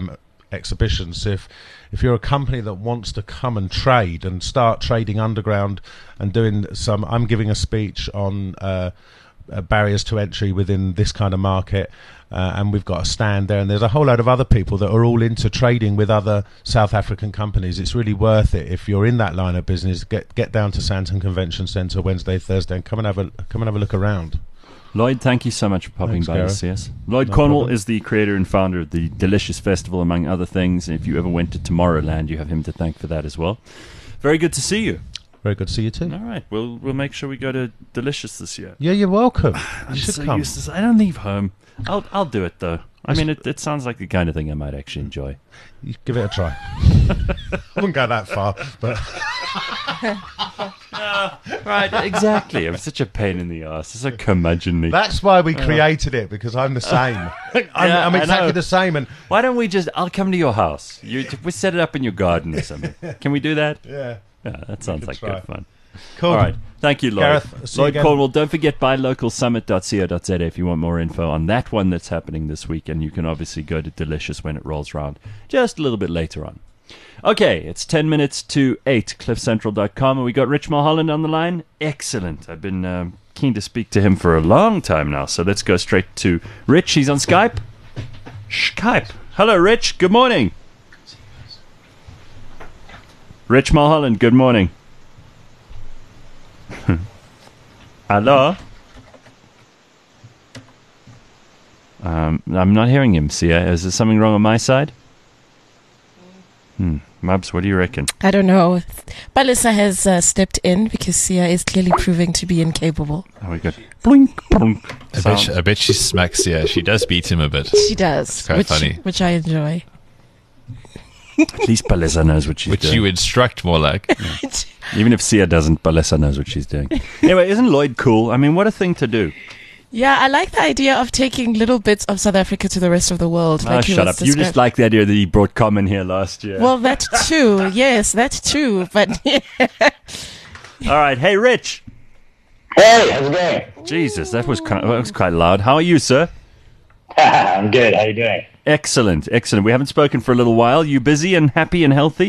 H: exhibitions. So if if you're a company that wants to come and trade and start trading underground and doing some, I'm giving a speech on uh, uh, barriers to entry within this kind of market, uh, and we've got a stand there, and there's a whole load of other people that are all into trading with other South African companies. It's really worth it if you're in that line of business. Get get down to Sandton Convention Centre Wednesday, Thursday, and come and have a come and have a look around.
C: Lloyd, thank you so much for popping
H: Thanks,
C: by to
H: Gareth.
C: see us. Lloyd
H: No
C: Cornwall
H: problem.
C: is the creator and founder of the Delicious Festival, among other things. If you ever went to Tomorrowland, you have him to thank for that as well. Very good to see you.
H: Very good to see you too.
C: All right, we'll we'll make sure we go to Delicious this year.
H: Yeah, you're welcome. You
C: I'm
H: should
C: so
H: come.
C: useless. I don't leave home. I'll I'll do it though. I mean, it, it sounds like the kind of thing I might actually enjoy.
H: You give it a try. I wouldn't go that far, but
C: Right, exactly. I'm such a pain in the ass. It's so curmudgeonly.
H: that's why we created it, because I'm the same. I'm,
C: Yeah,
H: I'm
C: I
H: exactly
C: know.
H: the same, and
C: Why don't we just? I'll come to your house. You we set it up in your garden or something. Can we do that?
H: yeah,
C: Yeah, that sounds
H: could
C: like
H: try.
C: good fun.
H: cool.
C: All right. Thank you, Lloyd.
H: Gareth, see you
C: Lloyd
H: again.
C: Cornwall. Don't forget, buy local summit dot co dot z a if you want more info on that one that's happening this week. And you can obviously go to Delicious when it rolls around just a little bit later on. Okay, it's ten minutes to eight, cliff central dot com. And we got Rich Mulholland on the line. Excellent. I've been um, keen to speak to him for a long time now. So let's go straight to Rich. He's on Skype. Skype. Hello, Rich. Good morning. Rich Mulholland, good morning. Hello? Um, I'm not hearing him, Sia. Is there something wrong on my side? Hmm. Mubs, what do you reckon?
D: I don't know. Balisa has uh, stepped in because Sia is clearly proving to be incapable.
C: Oh, we got blink, blink.
F: I bet, she, I bet she smacks. Yeah, she does beat him a bit.
D: She does,
F: quite
D: which,
F: funny.
D: which I enjoy.
C: At least Balesa knows what she's
F: Which
C: doing.
F: you instruct more like.
C: Even if Sia doesn't, Balesa knows what she's doing. Anyway, isn't Lloyd cool? I mean, what a thing to do.
D: Yeah, I like the idea of taking little bits of South Africa to the rest of the world.
C: Oh,
D: he
C: shut
D: was
C: up. You just
D: described.
C: like the idea that he brought Common here last year.
D: Well, that too. Yes, that too. But
C: All right. Hey, Rich.
I: Hey, how's it going?
C: Jesus, that was, kind that was quite loud. How are you, sir?
I: I'm good. How you doing?
C: Excellent, excellent. We haven't spoken for a little while. You busy and happy and healthy?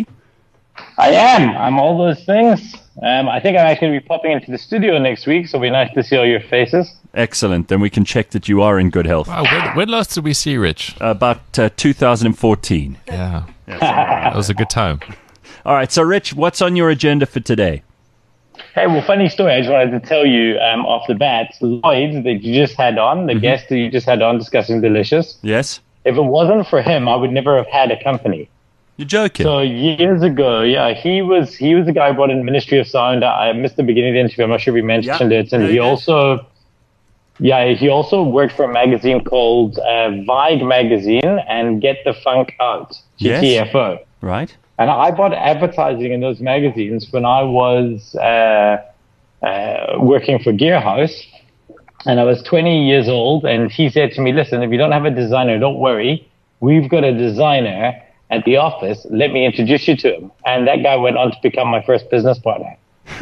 I: I am. I'm all those things. Um, I think I'm actually going to be popping into the studio next week, so it'll be nice to see all your faces.
C: Excellent. Then we can check that you are in good health.
F: Wow, when, when last did we see Rich?
C: About uh, two thousand fourteen.
F: Yeah, that was a good time.
C: All right. So, Rich, what's on your agenda for today?
I: Hey, well, funny story. I just wanted to tell you um, off the bat, Lloyd, that you just had on, the guest that you just had on discussing Delicious,
C: Yes?
I: if it wasn't for him, I would never have had a company.
C: You're joking.
I: So years ago, yeah, he was he was the guy who brought in Ministry of Sound. I missed the beginning of the interview. I'm not sure if we mentioned
C: Yeah.
I: it. And
C: No,
I: he
C: you did.
I: also, yeah, he also worked for a magazine called uh, Vibe Magazine and Get the Funk Out,
C: Yes.
I: G T F O.
C: right?
I: And I bought advertising in those magazines when I was uh, uh, working for Gearhouse. And I was twenty years old. And he said to me, listen, if you don't have a designer, don't worry. We've got a designer at the office. Let me introduce you to him. And that guy went on to become my first business partner.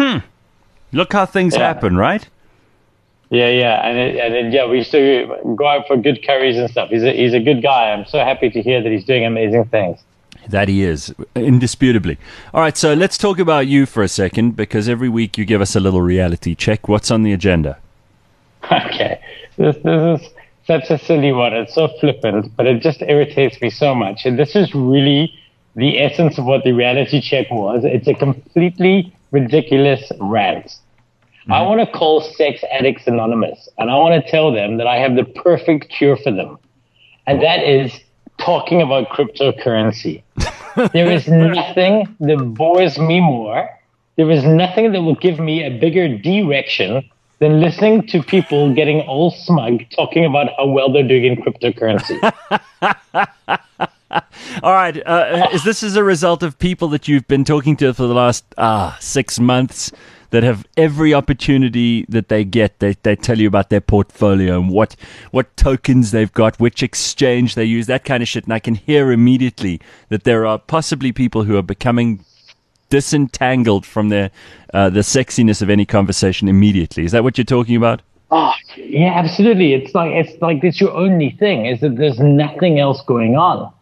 C: Look how things
I: Yeah.
C: happen, right?
I: Yeah, yeah. And, it, and it, yeah, we used to go out for good curries and stuff. He's a, he's a good guy. I'm so happy to hear that he's doing amazing things.
C: That he is, indisputably. All right, so let's talk about you for a second, because every week you give us a little reality check. What's on the agenda?
I: Okay. This, this is such a silly one. It's so flippant, but it just irritates me so much. And this is really the essence of what the reality check was. It's a completely ridiculous rant.
C: Mm-hmm.
I: I want to call Sex Addicts Anonymous, and I want to tell them that I have the perfect cure for them. And that is talking about cryptocurrency. There is nothing that bores me more. There is nothing that will give me a bigger direction than listening to people getting all smug talking about how well they're doing in cryptocurrency.
C: All right, uh, is this as a result of people that you've been talking to for the last ah six months that have every opportunity that they get, they they tell you about their portfolio and what what tokens they've got, which exchange they use, that kind of shit, and I can hear immediately that there are possibly people who are becoming disentangled from their uh, the sexiness of any conversation immediately. Is that what you're talking about?
I: Oh, yeah, absolutely. It's like it's like it's your only thing, is that there's nothing else going on.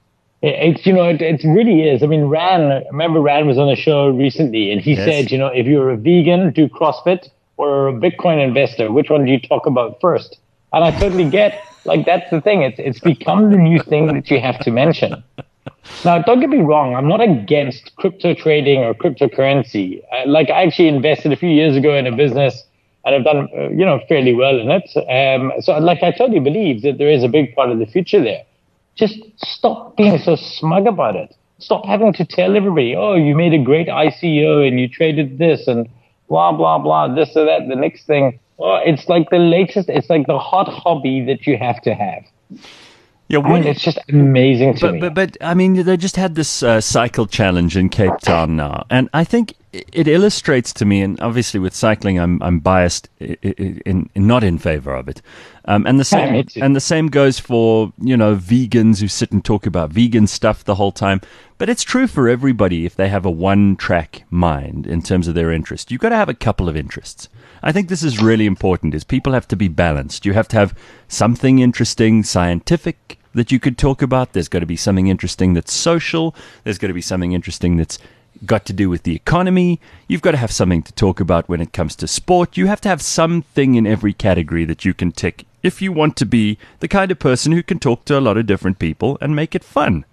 I: It, it's, you know, it, it really is. I mean, Rand, I remember Rand was on a show recently and he
C: Yes.
I: said, you know, if you're a vegan, do CrossFit, or a Bitcoin investor, which one do you talk about first? And I totally get, like, that's the thing. It's, it's become the new thing that you have to mention. Now, don't get me wrong. I'm not against crypto trading or cryptocurrency. I, like, I actually invested a few years ago in a business and I've done, uh, you know, fairly well in it. Um, so, like, I totally believe that there is a big part of the future there. Just stop being so smug about it. Stop having to tell everybody, oh, you made a great I C O and you traded this and blah, blah, blah, this or that. The next thing, oh, it's like the latest, it's like the hot hobby that you have to have.
C: Yeah,
I: I mean, it's just amazing to
C: but,
I: me.
C: But, but, I mean, they just had this uh, cycle challenge in Cape Town now. And I think it illustrates to me, and obviously with cycling, I'm I'm biased, in, in, in not in favor of it. Um, and the
I: Yeah, me
C: same
I: too.
C: and the same goes for, you know, vegans who sit and talk about vegan stuff the whole time. But it's true for everybody if they have a one-track mind in terms of their interest. You've got to have a couple of interests. I think this is really important, is people have to be balanced. You have to have something interesting, scientific, that you could talk about. There's got to be something interesting that's social. There's got to be something interesting that's got to do with the economy. You've got to have something to talk about when it comes to sport. You have to have something in every category that you can tick if you want to be the kind of person who can talk to a lot of different people and make it fun.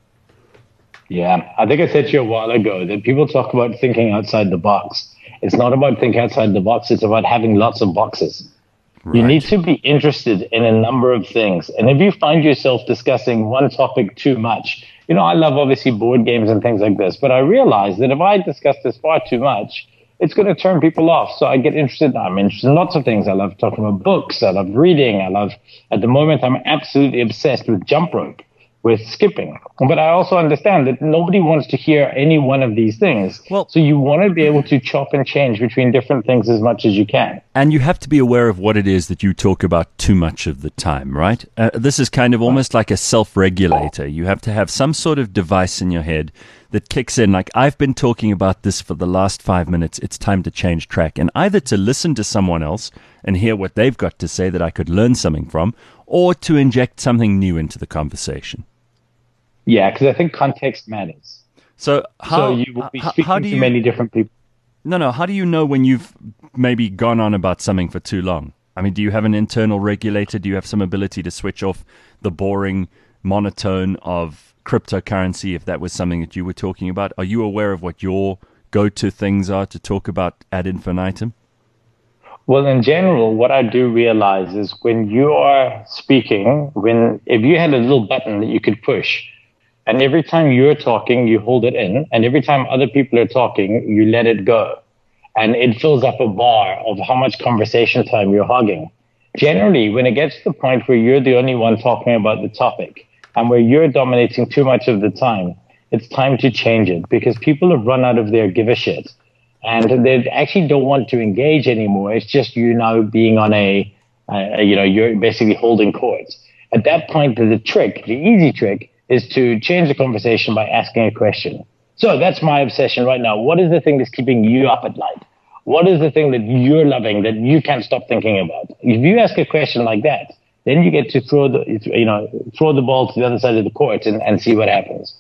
I: Yeah, I think I said to you a while ago that people talk about thinking outside the box. It's not about thinking outside the box. It's about having lots of boxes. You need to be interested in a number of things. And if you find yourself discussing one topic too much, you know, I love obviously board games and things like this, but I realize that if I discuss this far too much, it's going to turn people off. So I get interested. I'm interested in lots of things. I love talking about books. I love reading. I love, at the moment, I'm absolutely obsessed with jump rope, with skipping. But I also understand that nobody wants to hear any one of these things.
C: Well-
I: so you want to be able to chop and change between different things as much as you can.
C: And you have to be aware of what it is that you talk about too much of the time, right? Uh, this is kind of almost like a self-regulator. You have to have some sort of device in your head that kicks in, like, I've been talking about this for the last five minutes. It's time to change track. And either to listen to someone else and hear what they've got to say that I could learn something from, or to inject something new into the conversation.
I: Yeah, because I think context matters.
C: So how,
I: so you will be
C: how,
I: speaking
C: how do
I: to
C: you,
I: many different people.
C: No, no. How do you know when you've maybe gone on about something for too long? I mean, do you have an internal regulator? Do you have some ability to switch off the boring monotone of cryptocurrency if that was something that you were talking about? Are you aware of what your go-to things are to talk about ad infinitum?
I: Well, in general, what I do realize is when you are speaking, when if you had a little button that you could push, and every time you're talking, you hold it in, and every time other people are talking, you let it go. And it fills up a bar of how much conversation time you're hogging. Generally, when it gets to the point where you're the only one talking about the topic and where you're dominating too much of the time, it's time to change it because people have run out of their give a shit. And they actually don't want to engage anymore. It's just you now being on a, uh, you know, you're basically holding court. At that point, the trick, the easy trick, is to change the conversation by asking a question. So that's my obsession right now. What is the thing that's keeping you up at night? What is the thing that you're loving that you can't stop thinking about? If you ask a question like that, then you get to throw the, you know, throw the ball to the other side of the court and, and see what happens.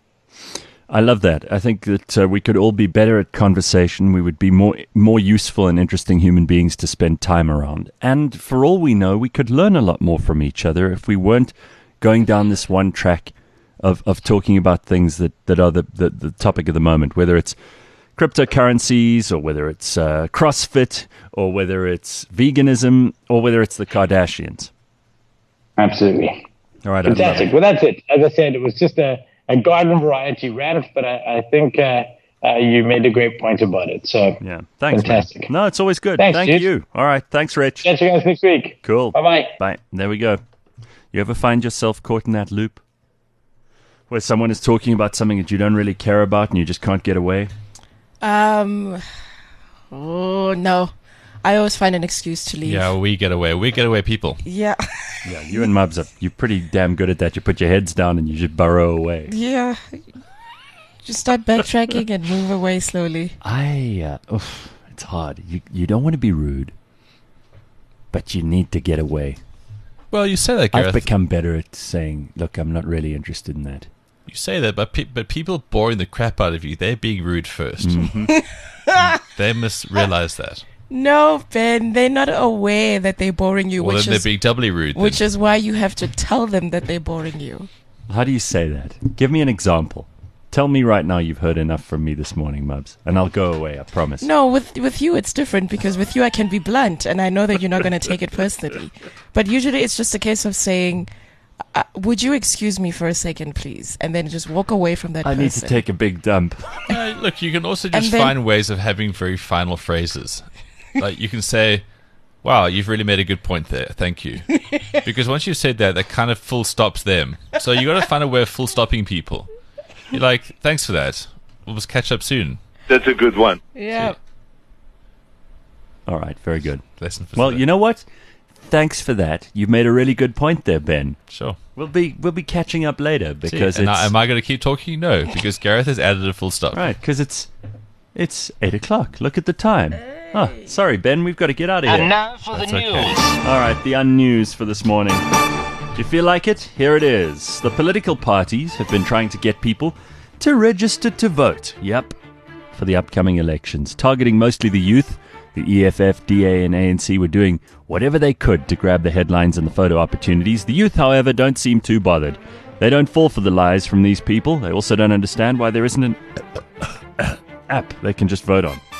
C: I love that. I think that uh, we could all be better at conversation. We would be more more useful and interesting human beings to spend time around. And for all we know, we could learn a lot more from each other if we weren't going down this one track of, of talking about things that, that are the, the, the topic of the moment, whether it's cryptocurrencies or whether it's uh, CrossFit or whether it's veganism or whether it's the Kardashians.
I: Absolutely.
C: All right. I love
I: Fantastic.
C: it.
I: Well, that's it. As I said, it was just a, a garden variety rant, but I, I think uh, uh, you made a great point about it. So,
C: Yeah. Thanks,
I: fantastic.
C: man. No, it's always good.
I: Thanks,
C: Thank
I: dude.
C: you. All right. Thanks, Rich.
I: Catch you guys next week.
C: Cool.
I: Bye-bye.
C: Bye. There we go. You ever find yourself caught in that loop where someone is talking about something that you don't really care about and you just can't get away?
D: Um, oh, no. I always find an excuse to leave.
F: Yeah, we get away. We get away people.
D: Yeah.
C: Yeah, you and Mubs, are, you're pretty damn good at that. You put your heads down and you just burrow away.
D: Yeah. Just start backtracking and move away slowly.
C: I, uh, oof, it's hard. You, you don't want to be rude, but you need to get away.
F: Well, you say that,
C: I've
F: Gareth.
C: become better at saying, look, I'm not really interested in that.
F: You say that, but pe- but people boring the crap out of you, they're being rude first. They must realize that.
D: No, Ben, they're not aware that they're boring you,
F: Well,
D: which
F: then
D: is
F: they're being doubly rude. then.
D: which is why you have to tell them that they're boring you.
C: How do you say that? Give me an example. Tell me right now you've heard enough from me this morning, Mubs, and I'll go away, I promise.
D: No, with with you it's different because with you I can be blunt and I know that you're not going to take it personally. But usually it's just a case of saying, uh, would you excuse me for a second, please? And then just walk away from that
C: I
D: person.
C: need to take a big dump.
F: Uh, look, you can also
D: And
F: just
D: then-
F: find ways of having very final phrases. Like you can say, wow, you've really made a good point there. Thank you. Because once you've said that, that kind of full stops them. So you got to find a way of full stopping people. You're like, thanks for that. We'll just catch up soon.
J: That's a good one.
D: Yeah.
C: All right, very good.
F: Lesson for
C: Well,
F: today.
C: you know what? Thanks for that. You've made a really good point there, Ben.
F: Sure.
C: We'll be we'll be catching up later
F: See,
C: because
F: and
C: it's
F: I, am I going to keep talking? No, because Gareth has added a full stop.
C: right because it's it's eight o'clock. Look at the time. Oh, sorry, Ben. We've got to get out of here.
I: And now for the
F: That's
I: news.
F: okay.
C: All right, the unnews for this morning. Do you feel like it? Here it is. The political parties have been trying to get people to register to vote. Yep, for the upcoming elections, targeting mostly the youth. The E F F, D A, and A N C were doing whatever they could to grab the headlines and the photo opportunities. The youth, however, don't seem too bothered. They don't fall for the lies from these people. They also don't understand why there isn't an app they can just vote on.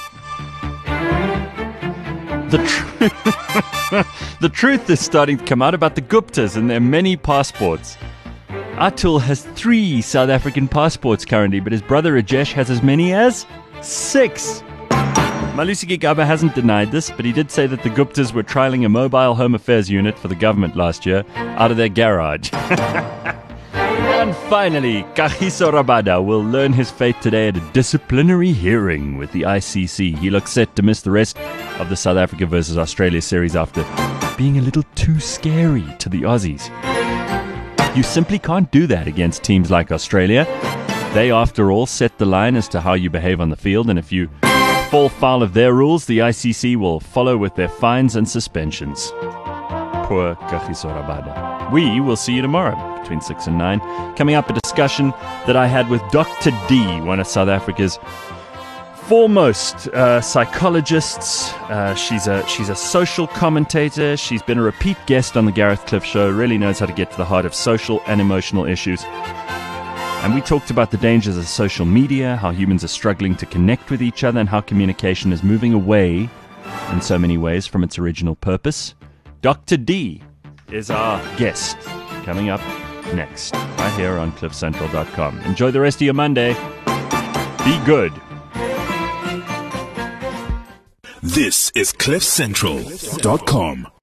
C: The, tr- the truth is starting to come out about the Guptas and their many passports. Atul has three South African passports currently, but his brother Rajesh has as many as six. Malusi Gigaba hasn't denied this, but he did say that the Guptas were trialling a mobile home affairs unit for the government last year out of their garage. And finally, Kagiso Rabada will learn his fate today at a disciplinary hearing with the I C C. He looks set to miss the rest of the South Africa versus Australia series after being a little too scary to the Aussies. You simply can't do that against teams like Australia. They, after all, set the line as to how you behave on the field, and if you fall foul of their rules, the I C C will follow with their fines and suspensions. Poor Kagiso Rabada. We will see you tomorrow between six and nine. Coming up, a discussion that I had with Doctor D, one of South Africa's foremost uh, psychologists. Uh, she's a she's a social commentator. She's been a repeat guest on the Gareth Cliff Show. Really knows how to get to the heart of social and emotional issues. And we talked about the dangers of social media, how humans are struggling to connect with each other, and how communication is moving away in so many ways from its original purpose. Doctor D is our guest, coming up next, right here on cliff central dot com. Enjoy the rest of your Monday. Be good.
A: This is cliff central dot com.